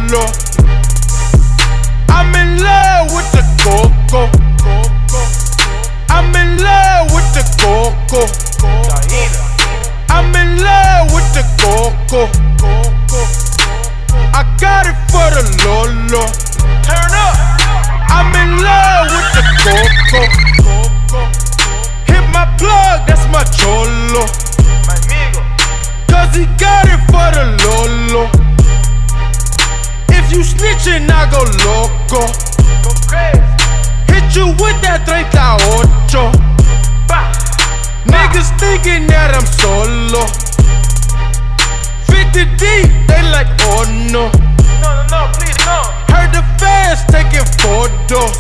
Lolo. I'm in love with the coco. I'm in love with the coco. I'm in love with the coco. I got it for the Lolo. Turn up. I'm in love with the coco. Hit my plug, that's my cholo. Cause he got it for the Lolo. If you snitchin', I go loco. Go crazy. Hit you with that 38. Niggas thinking that I'm solo. 50 deep, they like, oh no. No, please, no. Heard the fans taking photos.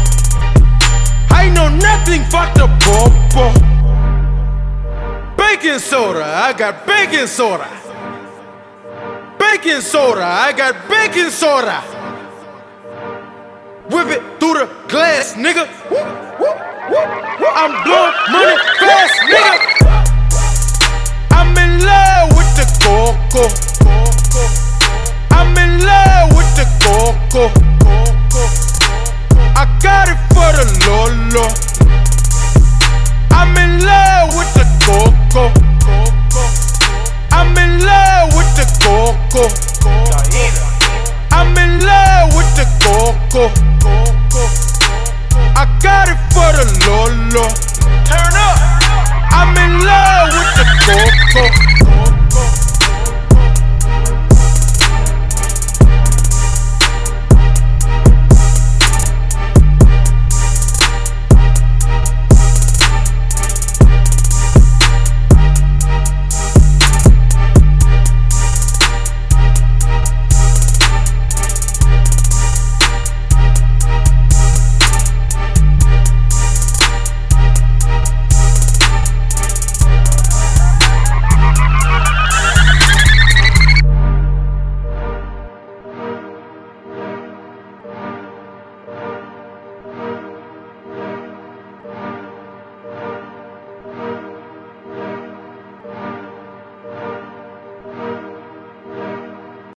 I know nothing, fuck the popo. Baking soda, I got baking soda. Baking soda, I got baking soda. Whip it through the glass, nigga. I'm blowing money fast, nigga. I'm in love with the coco. I'm in love with the coco. I got it for the Lolo. I'm in love with the coco. I'm in love with the coco. I'm in love with the coco. I got it for the Lolo. Turn up. I'm in love with the coco.